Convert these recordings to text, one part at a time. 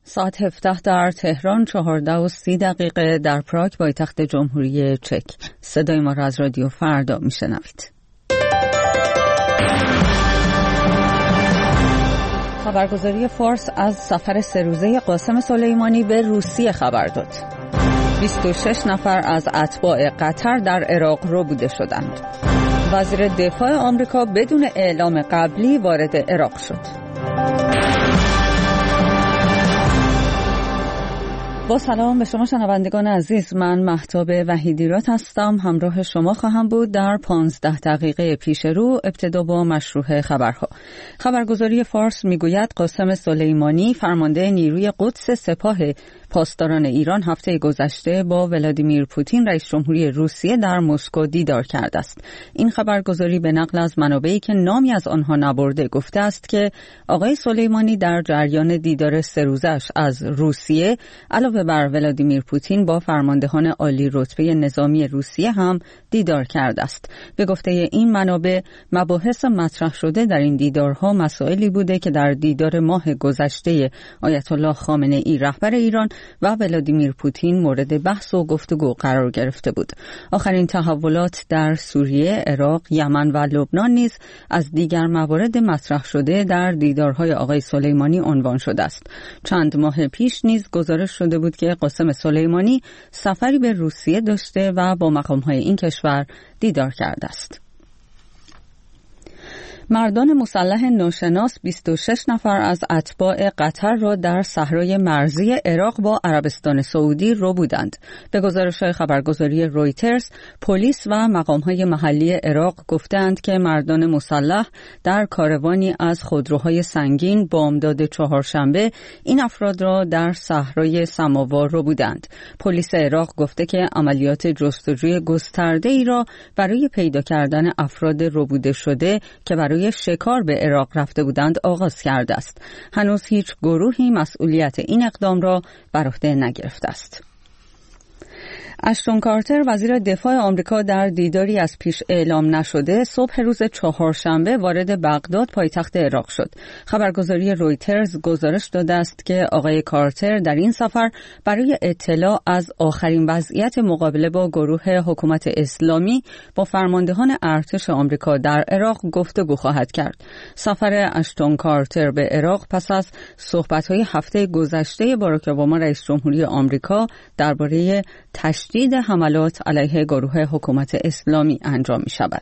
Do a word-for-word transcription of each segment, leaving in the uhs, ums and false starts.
ساعت هفده در تهران، چهارده و سی دقیقه در پراگ پایتخت جمهوری چک. صدای ما را از رادیو فردا میشنوید. خبرگزاری فارس از سفر سه روزه قاسم سلیمانی به روسیه خبر داد. بیست و شش نفر از اتباع قطر در عراق ربوده شدند. وزیر دفاع آمریکا بدون اعلام قبلی وارد عراق شد. با سلام به شما شنوندگان عزیز، من مهتاب وحیدیرات هستم. همراه شما خواهم بود در پانزده دقیقه پیش رو. ابتدا با مشروع خبرها. خبرگزاری فارس میگوید قاسم سلیمانی فرمانده نیروی قدس سپاه پاسداران ایران هفته گذشته با ولادیمیر پوتین رئیس جمهوری روسیه در مسکو دیدار کرده است. این خبرگزاری به نقل از منابعی که نامی از آنها نبرده گفته است که آقای سلیمانی در جریان دیدار سه روزش از روسیه علاوه بر ولادیمیر پوتین با فرماندهان عالی رتبه نظامی روسیه هم دیدار کرده است. به گفته این منابع، مباحث مطرح شده در این دیدارها مسائلی بوده که در دیدار ماه گذشته آیت الله خامنه ای رهبر ایران و ولادیمیر پوتین مورد بحث و گفتگو قرار گرفته بود. آخرین تحولات در سوریه، عراق، یمن و لبنان نیز از دیگر موارد مطرح شده در دیدارهای آقای سلیمانی عنوان شده است. چند ماه پیش نیز گزارش شده بود که قاسم سلیمانی سفری به روسیه داشته و با مقام‌های این کشور دیدار کرده است. مردان مسلح ناشناس بیست و شش نفر از اتباع قطر را در صحرای مرزی عراق با عربستان سعودی ربودند. به گزارش خبرگزاری رویترز، پلیس و مقام‌های محلی عراق گفتند که مردان مسلح در کاروانی از خودروهای سنگین بامداد چهارشنبه این افراد را در صحرای سماوا ربودند. پلیس عراق گفته که عملیات جستجوی گسترده‌ای را برای پیدا کردن افراد ربوده شده که برای شکار به عراق رفته بودند آغاز کرده است. هنوز هیچ گروهی مسئولیت این اقدام را بر عهده نگرفته است. اشتون کارتر وزیر دفاع آمریکا در دیداری از پیش اعلام نشده صبح روز چهارشنبه وارد بغداد پایتخت عراق شد. خبرگزاری رویترز گزارش داده است که آقای کارتر در این سفر برای اطلاع از آخرین وضعیت مقابله با گروه حکومت اسلامی با فرماندهان ارتش آمریکا در عراق گفتگو خواهد کرد. سفر اشتون کارتر به عراق پس از صحبت‌های هفته گذشته باراک اوباما رئیس جمهوری آمریکا درباره تشدید تشدید حملات علیه گروه حکومت اسلامی انجام می شود.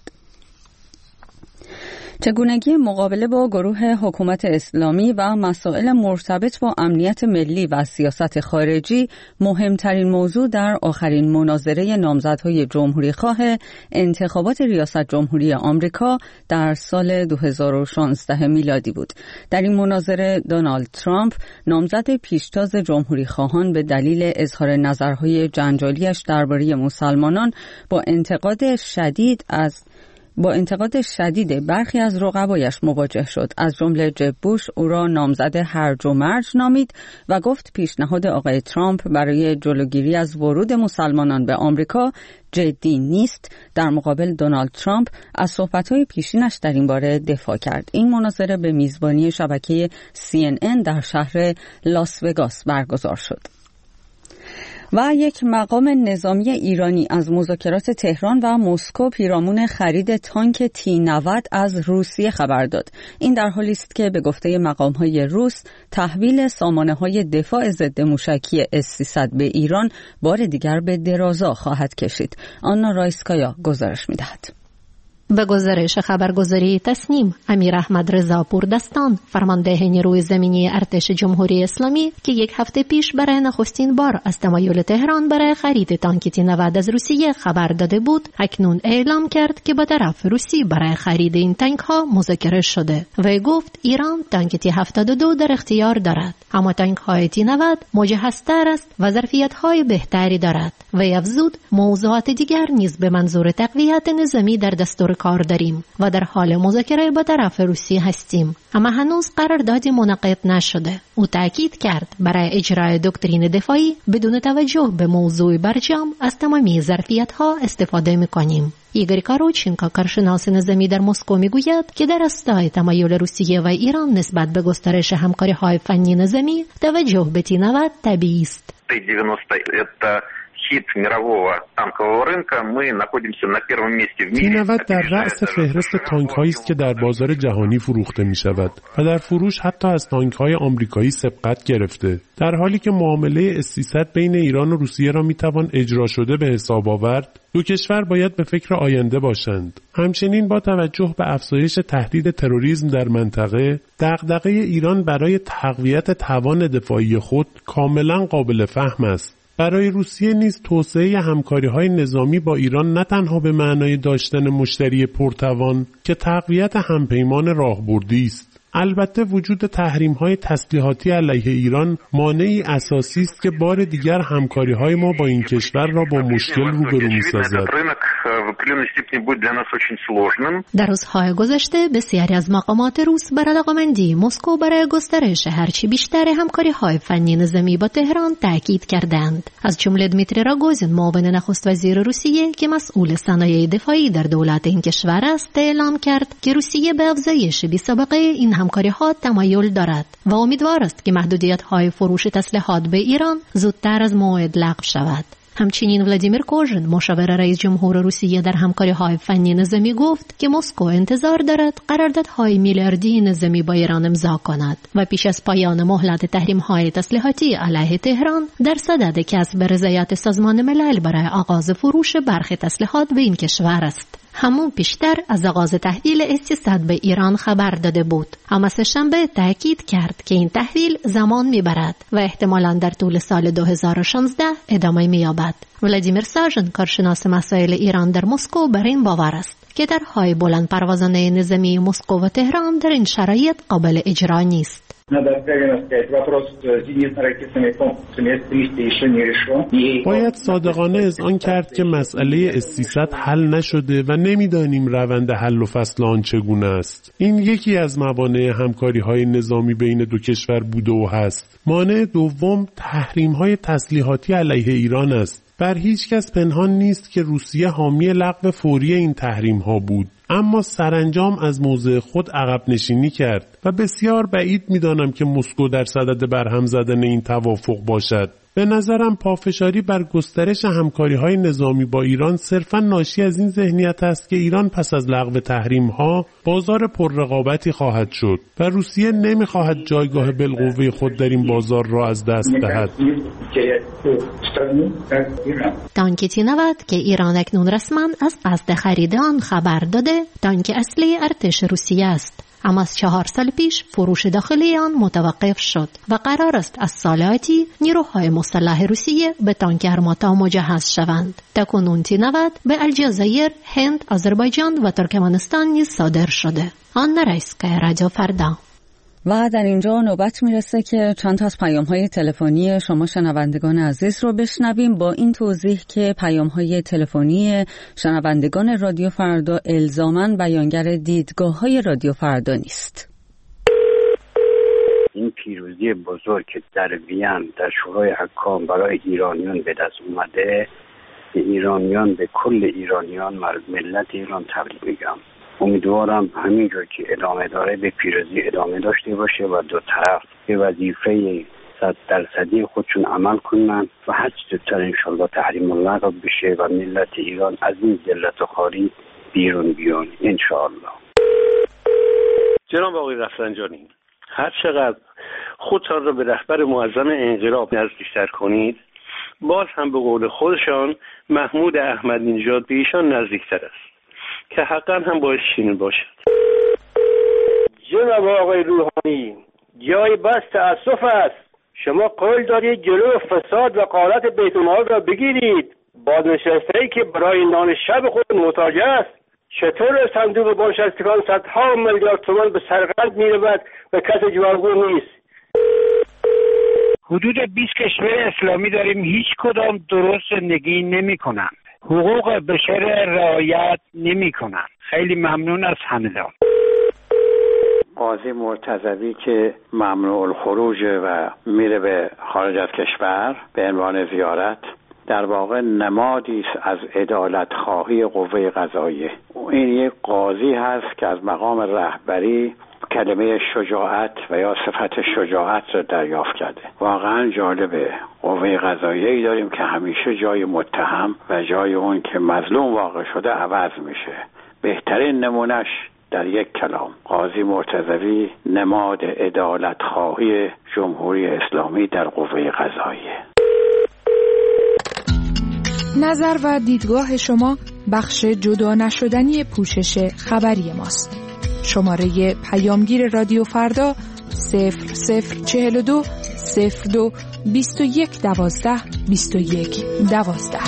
چگونگی مقابله با گروه حکومت اسلامی و مسائل مرتبط با امنیت ملی و سیاست خارجی مهمترین موضوع در آخرین مناظره نامزدهای جمهوری خواه انتخابات ریاست جمهوری آمریکا در سال دو هزار و شانزده میلادی بود. در این مناظره دونالد ترامپ نامزد پیشتاز جمهوری خواهان به دلیل اظهار نظرهای جنجالیش درباره مسلمانان با انتقاد شدید از با انتقاد شدید برخی از رقبایش مواجه شد. از جمله جب بوش او را نامزد هرج و مرج نامید و گفت پیشنهاد آقای ترامپ برای جلوگیری از ورود مسلمانان به آمریکا جدی نیست. در مقابل دونالد ترامپ از صحبت‌های پیشینش در این باره دفاع کرد. این مناظره به میزبانی شبکه سی ان ان در شهر لاس وگاس برگزار شد. و یک مقام نظامی ایرانی از مذاکرات تهران و مسکو پیرامون خرید تانک تی نود از روسیه خبر داد. این در حالی است که به گفته مقام‌های روس تحویل سامانه‌های دفاع ضد موشکی اس سیصد به ایران بار دیگر به درازا خواهد کشید. آنا رایسکایا گزارش می‌دهد. به گزارش خبرگزاری تسنیم، امیر احمد رضا پوردستان فرمانده نیروی زمینی ارتش جمهوری اسلامی که یک هفته پیش برای نخستین بار از تمایل تهران برای خرید تانک تی نود از روسیه خبر داده بود، اکنون اعلام کرد که با طرف روسی برای خرید این تانک ها مذاکره شده. وی گفت ایران تانک تی هفتاد و دو در اختیار دارد، اما تانک های تی نود مجهزتر است و ظرفیت های بهتری دارد. وی افزود موضوعات دیگر نیز به منظور تقویت نظامی در دستور کار داریم و در حال مذاکره با طرف روسیه هستیم، اما هنوز قراردادی منعقد نشده. او تاکید کرد برای اجرای دکترین دفاعی بدون توجه به موضوع برجام از تمامی ظرفیت‌ها استفاده می‌کنیم. ایگور کاروچینکا، کارشناس نظامی در مسکو، میگوید که در راستای تمایل روسیه و ایران نسبت به گسترش همکاری‌های فنی نظامی توجه به تی نود طبیعی است. تی نود در رأس فهرست تانک‌هایی است که در بازار جهانی فروخته می‌شود و در فروش حتی از تانک‌های آمریکایی سبقت گرفته، در حالی که معامله اس سیصد بین ایران و روسیه را می‌توان اجرا شده به حساب آورد. دو کشور باید به فکر آینده باشند. همچنین با توجه به افزایش تهدید تروریسم در منطقه، دغدغه ایران برای تقویت توان دفاعی خود کاملاً قابل فهم است. برای روسیه نیز توسعه همکاری‌های نظامی با ایران نه تنها به معنای داشتن مشتری پرتوان که تقویت همپیمان راهبردی است. البته وجود تحریم‌های تسلیحاتی علیه ایران مانعی اساسی است که بار دیگر همکاری‌های ما با این کشور را با مشکل روبرو می‌سازد. در روزهای گذشته بسیاری از مقامات روس بر علاقه‌مندی مسکو برای گسترش هرچی بیشتر همکاری‌های فنی نظامی با تهران تاکید کردند. از جمله دمیتری راگوزین، معاون نخست وزیر روسیه که مسئول صنایع دفاعی در دولت این کشور است، اعلام کرد که روسیه به افزایش بی‌سابقه این همکاری‌ها تمایل دارد و امیدوار است که محدودیت‌های فروش تسلیحات به ایران زودتر از موعد لغو شود. همچنین ولادیمیر کوژن، مشاور رئیس جمهور روسیه در همکاری‌های فنی نظامی، گفت که مسکو انتظار دارد قراردادهای میلیاردی نظامی با ایران امضا کند و پیش از پایان مهلت تحریم‌های تسلیحاتی علیه تهران در صدد کسب رضایت سازمان ملل برای آغاز فروش برخی تسلیحات به این کشور است. همون پیشتر از آغاز تحویل اس سیصد به ایران خبر داده بود، اما سه‌شنبه تاکید کرد که این تحویل زمان میبرد و احتمالاً در طول سال دو هزار و شانزده ادامه مییابد. ولادیمیر ساژن، کارشناس مسائل ایران در مسکو، بر این باور است که طرح‌های بلند پروازانه نظامی مسکو و تهران در این شرایط قابل اجرا نیست. باید صادقانه اذعان کرد که مسئله اس سیصد حل نشده و نمیدانیم روند حل و فصل آن چگونه است. این یکی از موانع همکاری‌های نظامی بین دو کشور بوده و هست. مانع دوم تحریم‌های تسلیحاتی علیه ایران است. بر هیچ کس پنهان نیست که روسیه حامی لغو فوری این تحریم‌ها بود، اما سرانجام از موضع خود عقب نشینی کرد و بسیار بعید می‌دانم که مسکو در صدد برهم زدن این توافق باشد. به نظرم پافشاری بر گسترش همکاری‌های نظامی با ایران صرفاً ناشی از این ذهنیت است که ایران پس از لغو تحریم‌ها بازار پررقابتی خواهد شد و روسیه نمی‌خواهد جایگاه بالقوه خود در این بازار را از دست دهد. تانک تی نود که ایران اکنون رسما از قصد خرید آن خبر داده، تانک اصلی ارتش روسیه است، اما از چهار سال پیش فروش داخلی آن متوقف شد و قرار است از سال آتی نیروهای مسلح روسیه به تانک ارماتا مجهز شوند. تاکنون تی نود به الجزایر، هند، آذربایجان و ترکمنستان نیز صادر شده. آن رئیسکه رادیو فردا. و در اینجا نوبت میرسه که چند تا از پیام‌های تلفنی شما شنوندگان عزیز رو بشنویم، با این توضیح که پیام‌های تلفنی شنوندگان رادیو فردا الزاماً بیانگر دیدگاه‌های رادیو فردا نیست. این پیروزی بزرگ که در وین در شورای حکام برای ایرانیان به دست اومده، به ایرانیان، به کل ایرانیان، ملت ایران تبریک میگم. امیدوارم همینجور که ادامه داره به پیروزی ادامه داشته باشه و دو طرف به وظیفه صد درصدی خودشون عمل کنن و هر چه زودتر انشالله تحریم الله لغو بشه و ملت ایران از این ذلت و خواری بیرون بیان انشالله. جناب آقای رفسنجانی، هر چقدر خودتان را به رهبر معظم انقلاب نزدیکتر کنید، باز هم به قول خودشان محمود احمدی نژاد به ایشان نزدیکتر است که حقا هم باعث چنین باشد. جناب آقای روحانی، جای بس تأسف است. شما قول دارید جلو فساد و غارت بیت المال را بگیرید. بازنشسته‌ای که برای نان شب خود محتاج است، چطور صندوق بازنشستگان صدها میلیارد تومان به سرقند می‌رود و کسی جوابگو نیست؟ حدود بیست کشور اسلامی داریم، هیچ کدام درست زندگی نمی‌کنند. حقوق بشر رعایت نمی کنن. خیلی ممنون از همدان. قاضی مرتضوی که ممنوع الخروج و میره به خارج از کشور به عنوان زیارت، در واقع نمادی است از عدالت خواهی قوه قضاییه. این یک قاضی هست که از مقام رهبری کلمه شجاعت و یا صفت شجاعت را دریافت کرده. واقعا جالبه. قوه قضاییه‌ای داریم که همیشه جای متهم و جای اون که مظلوم واقع شده عوض میشه. بهترین نمونش در یک کلام قاضی مرتضوی نماد عدالت خواهی جمهوری اسلامی در قوه قضاییه. نظر و دیدگاه شما بخش جدا نشدنی پوشش خبری ماست. شماره پیامگیر رادیو فردا صفر صفر چهل و دو صفر دو بیست و یک دوازده بیست و یک دوازده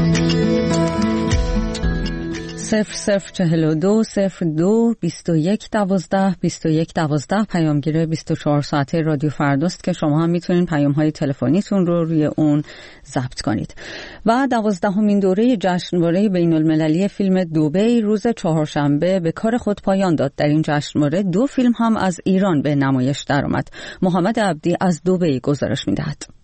صفر صفر چهل و دو صفر دو بیست و یک دوازده بیست و یک دوازده پیامگیر بیست و چهار ساعته رادیو فرداست که شما هم میتونین پیام های تلفنیتون رو روی اون ضبط کنید. و دوازدهمین دوره جشنواره بین المللی فیلم دبی روز چهارشنبه به کار خود پایان داد. در این جشنواره دو فیلم هم از ایران به نمایش درآمد. محمد عبدی از دبی گزارش میدهد.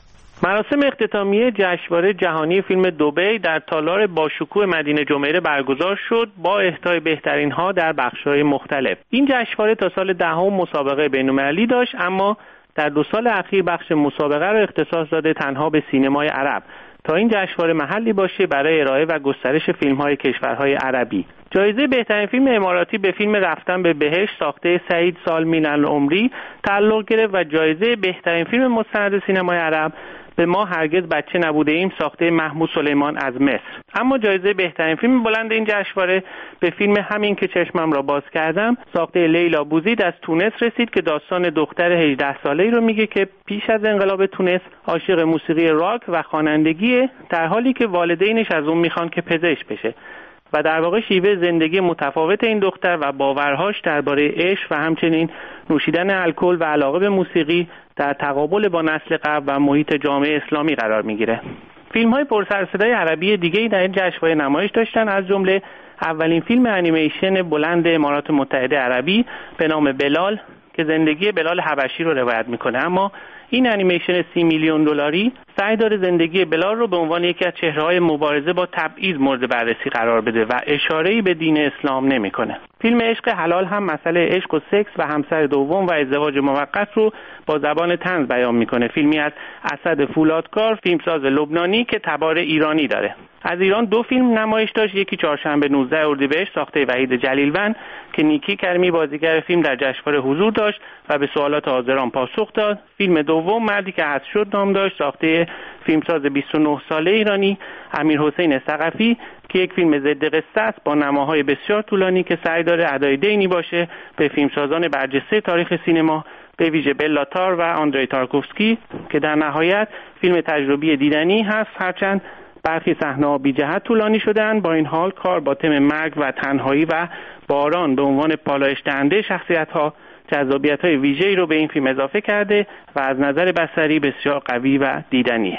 مراسم اختتامیه جشنواره جهانی فیلم دبی در تالار باشکوه مدینه جمیره برگزار شد با اهدای بهترین ها در بخش‌های مختلف. این جشنواره تا سال دهم مسابقه بین‌المللی داشت، اما در دو سال اخیر بخش مسابقه را اختصاص داده تنها به سینمای عرب تا این جشنواره محلی باشه برای ارائه و گسترش فیلم‌های کشورهای عربی. جایزه بهترین فیلم اماراتی به فیلم رفتن به بهشت ساخته سعید سالمین العمری تعلق گرفت و جایزه بهترین فیلم مستند سینمای عرب به ما هرگز بچه نبوده ایم ساخته محمود سلیمان از مصر. اما جایزه بهترین فیلم بلند این جشنواره به فیلم همین که چشمم را باز کردم ساخته لیلا بوزید از تونس رسید که داستان دختر هجده ساله‌ای رو میگه که پیش از انقلاب تونس عاشق موسیقی راک و خوانندگیه، در حالی که والدینش از اون میخوان که پزشک بشه و در واقع شیوه زندگی متفاوت این دختر و باورهاش درباره عشق و همچنین نوشیدن الکل و علاقه به موسیقی در تقابل با نسل قبل و محیط جامعه اسلامی قرار میگیره. فیلم‌های پرسر و صدای عربی دیگه‌ای در این جشنواره نمایش داشتن، از جمله اولین فیلم انیمیشن بلند امارات متحده عربی به نام بلال که زندگی بلال حبشی رو روایت میکنه. اما این انیمیشن سی میلیون دلاری سعی داره زندگی بلال رو به عنوان یکی از چهره‌های مبارزه با تبعیض مورد بررسی قرار بده و اشاره‌ای به دین اسلام نمیکنه. فیلم عشق حلال هم مسئله عشق و سکس و همسر دوم و ازدواج موقت رو با زبان طنز بیان میکنه. فیلمی از اسد فولادکار، فیلمساز لبنانی که تبار ایرانی داره. از ایران دو فیلم نمایش داشت، یکی چهارشنبه نوزده اردیبهشت ساخته وحید جلیلوند که نیکی کریمی بازیگر فیلم در جشنواره حضور داشت و به سوالات حاضران پاسخ داد. فیلم دوم مردی که حذف شد نام داشت، ساخته فیلمساز بیست و نه ساله ایرانی امیرحسین ثقفی که یک فیلم ضد قصه است با نماهای بسیار طولانی که سعی داره ادای دینی باشه به فیلمسازان برجسته تاریخ سینما به ویژه بلا تار و آندری تارکوفسکی که در نهایت فیلم تجربی دیدنی هست، هرچند برخی صحنه‌ها بی جهت طولانی شدن. با این حال کار با تم مرگ و تنهایی و باران به عنوان پالایش دهنده شخصیت‌ها جذابیت‌های ویژه‌ای رو به این فیلم اضافه کرده و از نظر بصری بسیار قوی و دیدنیه.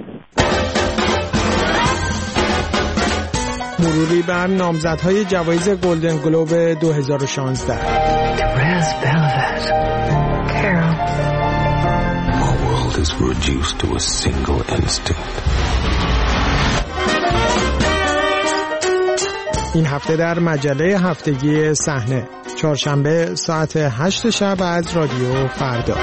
مروری بر نامزدهای جوایز گلدن گلوب دو هزار و شانزده. Our world is reduced to a single instinct. این هفته در مجله هفتگی صحنه چهارشنبه ساعت هشت شب از رادیو فردا.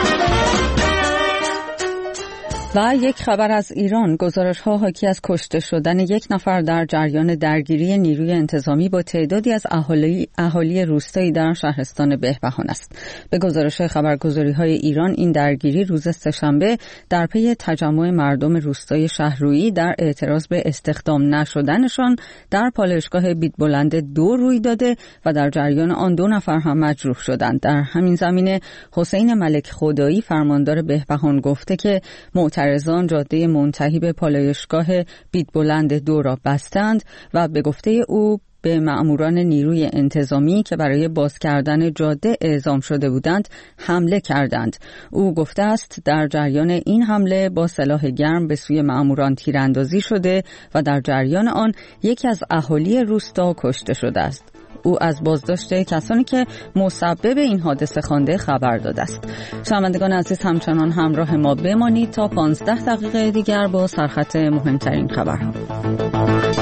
و یک خبر از ایران، گزارش‌ها حاکی از کشته شدن یک نفر در جریان درگیری نیروی انتظامی با تعدادی از اهالی اهالی روستایی در شهرستان بهبهان است. به گزارش خبرگزاری‌های ایران این درگیری روز سه‌شنبه در پی تجمع مردم روستای شهرویی در اعتراض به استخدام نشدنشان در پالایشگاه بیتبلند دو روی داده و در جریان آن دو نفر هم مجروح شدند. در همین زمینه حسین ملک خدایی فرماندار بهبهان گفته که معترضان جاده منتهی به پالایشگاه بیتبلند دو را بستند و به گفته او به مأموران نیروی انتظامی که برای باز کردن جاده اعزام شده بودند حمله کردند. او گفته است در جریان این حمله با سلاح گرم به سوی مأموران تیراندازی شده و در جریان آن یکی از اهالی روستا کشته شده است. او از بازداشت کسانی که مسبب این حادثه خوانده خبر داده است. شنوندگان عزیز همچنان همراه ما بمانید تا پانزده دقیقه دیگر با سرخط مهمترین خبرها.